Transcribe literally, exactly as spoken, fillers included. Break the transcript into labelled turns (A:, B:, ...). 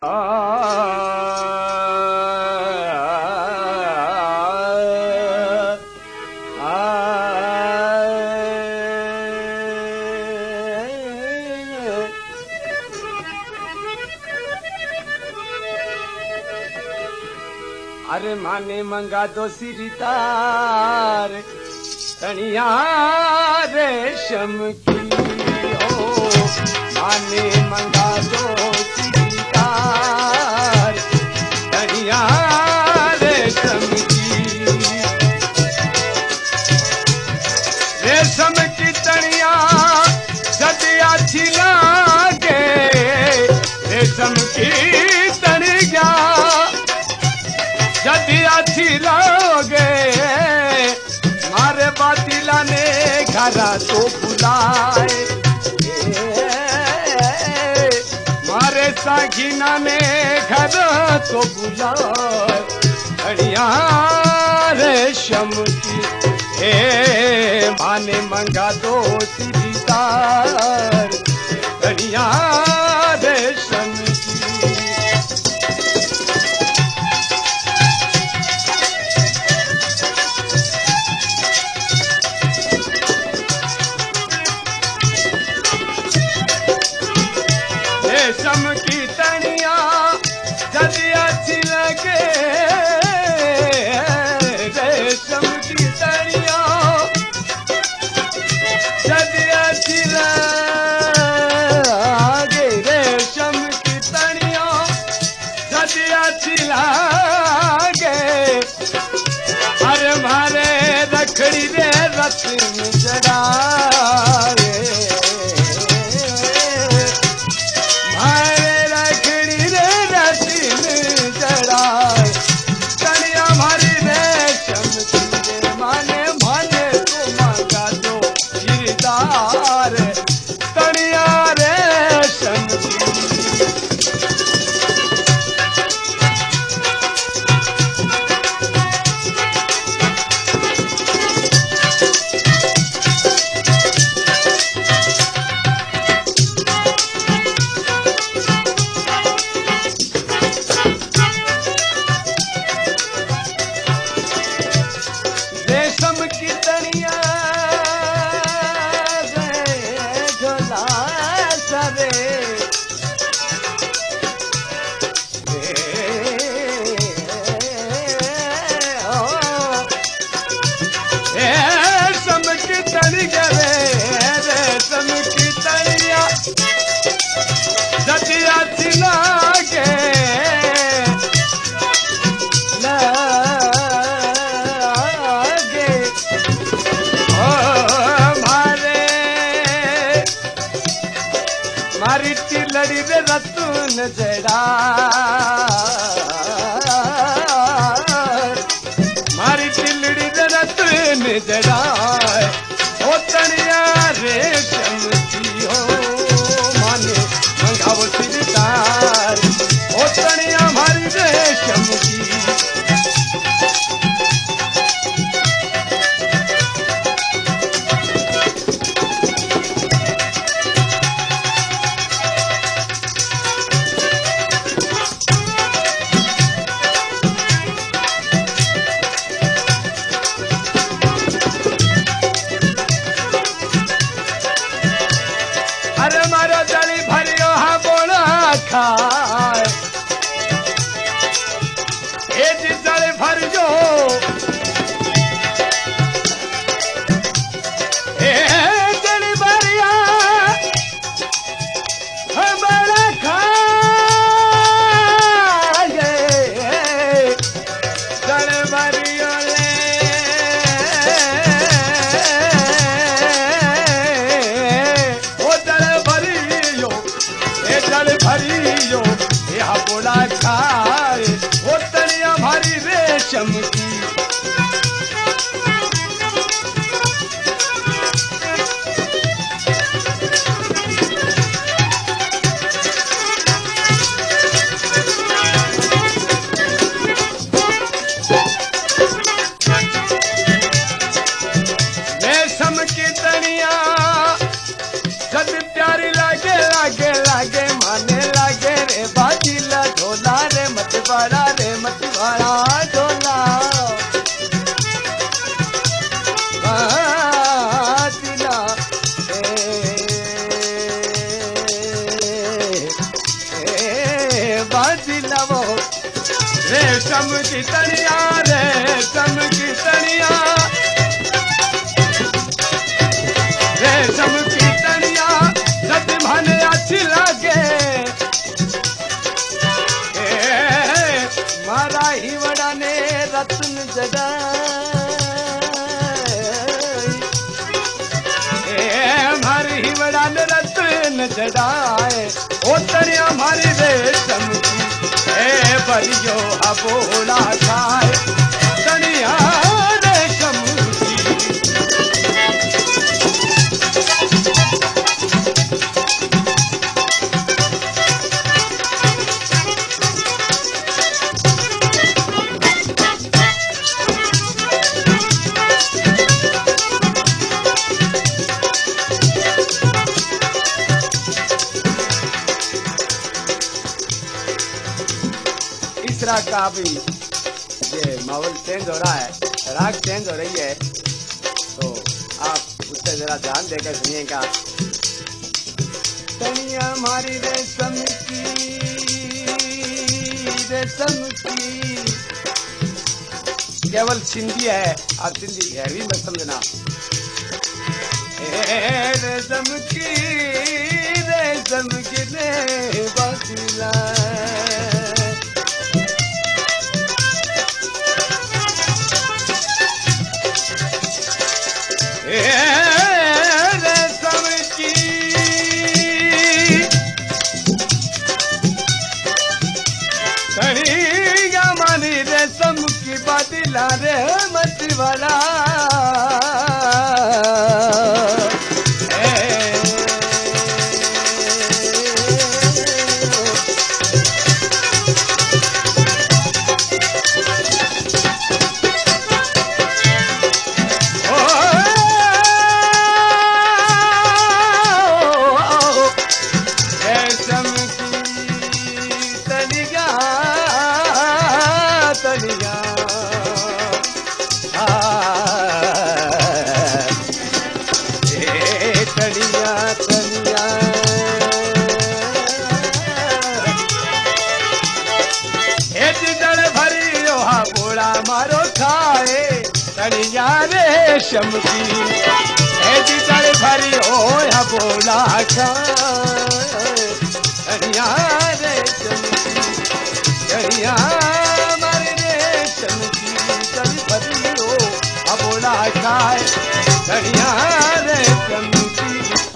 A: अरे माने मंगा दो सिरतार तनिया रेशम की हो, माने मंगा दो सिरतार तनिया रेशम की, रेशम की तनिया सदिया छिलागे, रेशम की तनिया जदिया छिलोगे, मारे बातिला ने घरा तो बुलाए, मारे सागिना ने घर तो बुलाए, बढ़िया रेशम की हे माने मंगा दो सिरतार बढ़िया रेशम की। रेशम की तनिया जदिया छिलके, रेशम की तनिया जदिया छिलके, रेशम की तनिया जदिया छिलके, अरे मारे रखड़ी रे रत्न जड़ाए, जदिया छिलागे लागे, ओ मारे मारी तिलड़ी रे रतन जड़ा, मारी तिलड़ी रे रतन जड़ा, ओ तनिया रेशम की हो, माने मंगाओ सिरतार ओ तनिया हमारी रेशम की। अरे मारो जली भरियो हा बोला खाए, ए जी जली भरियो, ए जली भरिया हमारा खाए, जली भरियो ले भरियो यह बोला खाए, वो तनिया भारी रेशम की। रेशम की तनिया जब प्यारी लागे लागे लागे माने लागे रे बाजी लग बदलवो रेशम की तनिया रेशम की तनिया रेशम की तनिया सच भने अच्छी लगे मारा हिवड़ा ने रत्न जड़ाए हमारी हिवड़ा ने रत्न जड़ाए ओ तनिया हमारी रेशम की ए बरियो अबोला खाए तनिया रेशम की तीसरा का भी ये माहौल चेंज हो रहा है, राग चेंज हो रही है, तो आप उससे जरा ध्यान देकर सुनिएगा। तनिया हमारी रेशम की रेशम की केवल सिंधी है, आप सिंधी हैवी मत समझना। रेशम की रेशम की ने बदला रेशम की तनिया मानी रेशम की बदला रे मत वाला तनिया तनिया भरी ओहा बोला मारो खाए तनिया रेशम की जड़ भरी ओहा बोला खाए तनिया रेशम की तनिया मारे रेशम की जड़ भरी ओहा बोला खाए तनिया रेशम की